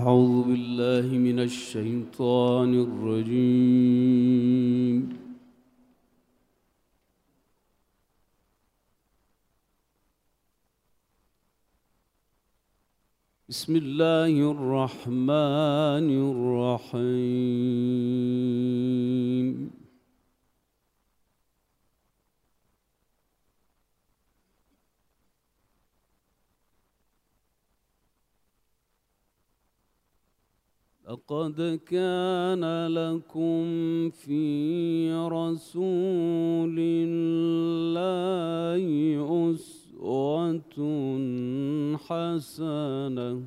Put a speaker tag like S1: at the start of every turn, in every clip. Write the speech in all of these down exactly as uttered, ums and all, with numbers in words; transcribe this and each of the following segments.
S1: أعوذ بالله من الشيطان الرجيم. بسم الله الرحمن الرحيم. لقد كان لكم في رسول الله أسوة حسنة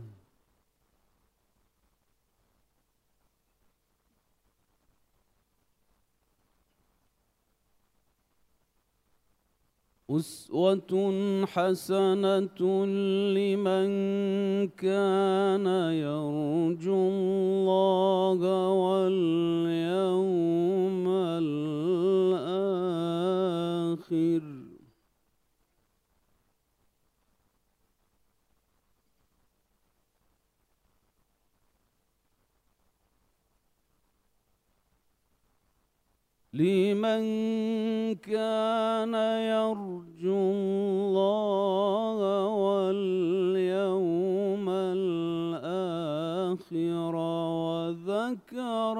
S1: أسوة حسنة لمن كان يرجو الله واليوم الآخر لمن كان يرجو الله واليوم الآخر وذكر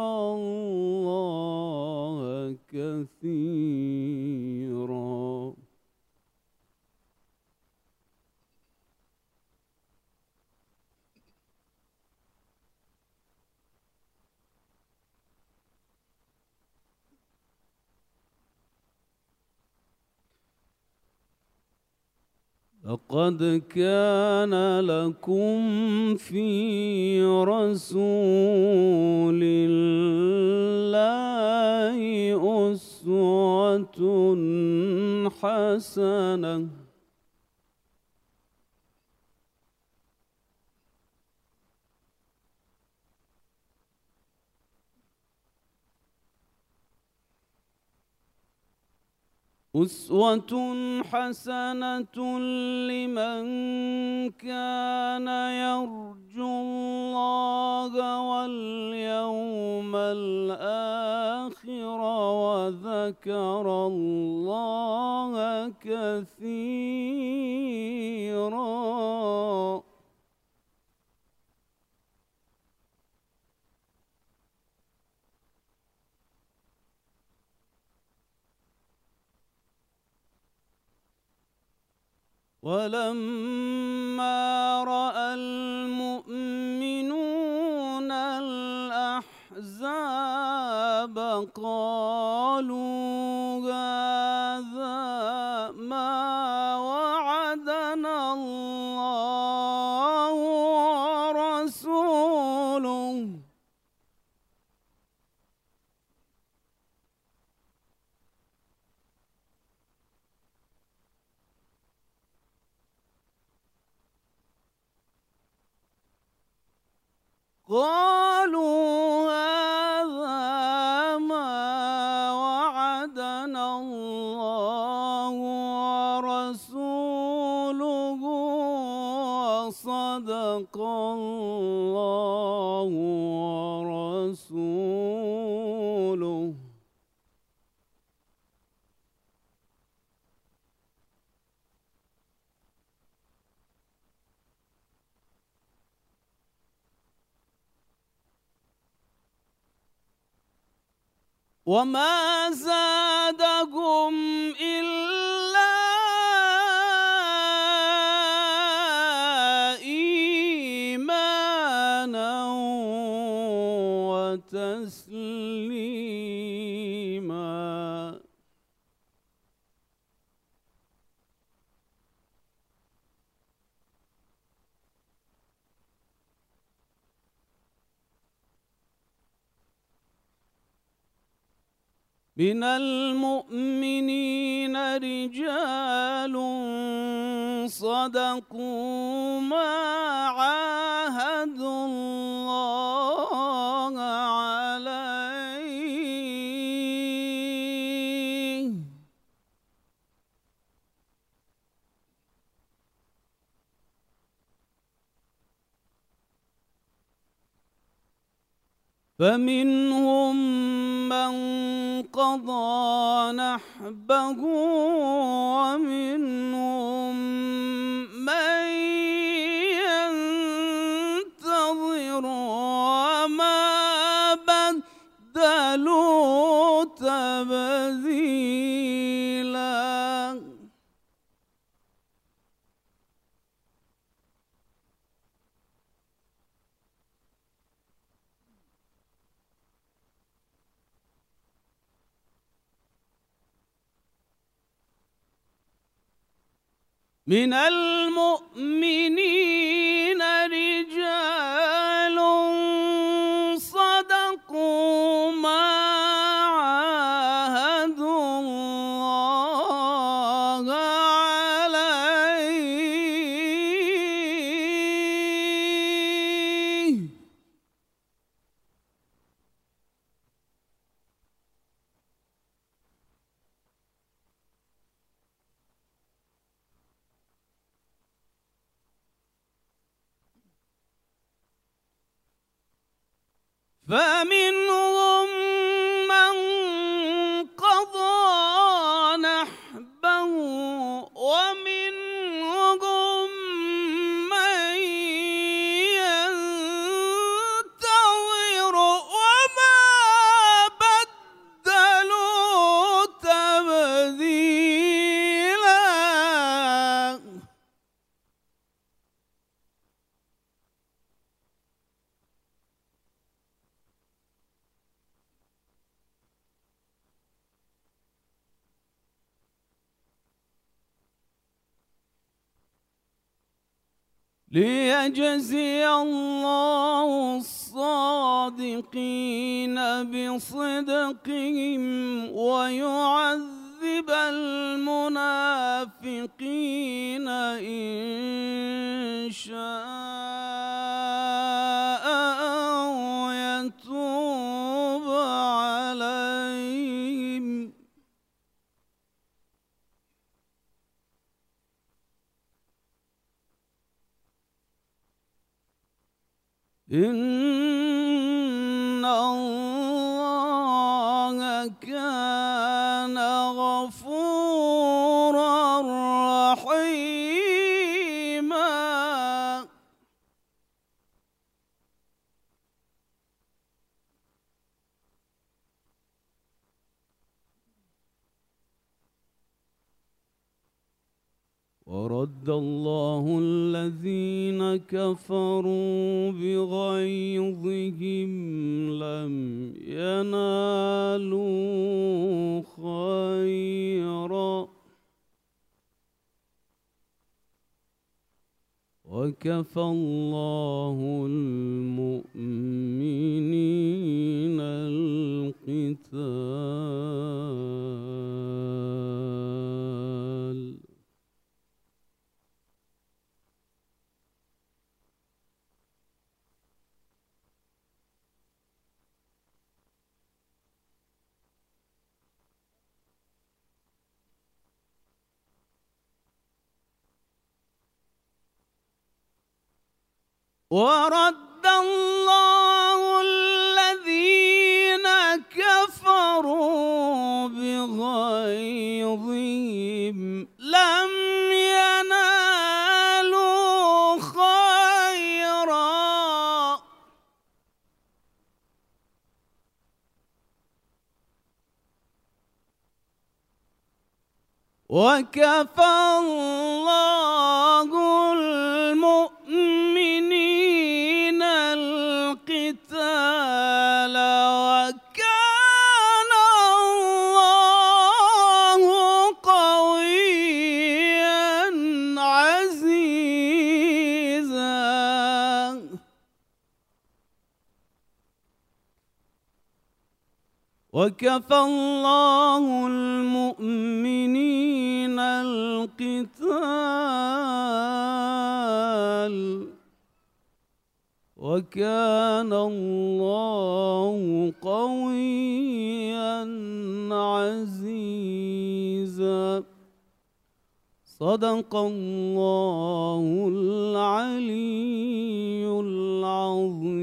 S1: الله كثيرا. لقد كان لكم في رسول الله أسوة حسنة أسوة حسنة لمن كان يرجو الله واليوم الآخر وذكر الله كثيرا. ولما رأى المؤمنون الأحزاب قالوا هذا ما وعدنا الله ورسوله قالوا هذا ما وعدنا الله ورسوله وصدق الله ورسوله وما زادهم إلا إيمانا وتسليما. من المؤمنين رجال صدقوا ما عاهدوا الله عليه فمنهم من قضى نحبه ومنهم من ينتظر وما بدلوا تبديلا. من المؤمنين رجال صدقوا ما عاهدوا الله عليه فمنهم من قضى نحبه ومنهم من ينتظر وما بدلوا تبديلا. ليجزي الله الصادقين بصدقهم ويعذب المنافقين إن شاء أو يتوب عليهم. إن الله كان غفورا رحيما. ورد الله الذين كفروا بغيظهم لم ينالوا خيرا وكفى الله المؤمنين القتال. ورد الله الذين كفروا بغيظهم لم ينالوا خيرا وكفى الله المؤمنين القتال وكان الله قويا عزيزا. وكفى الله المؤمنين القتال وكان الله قويا عزيزا. صدق الله العلي العظيم.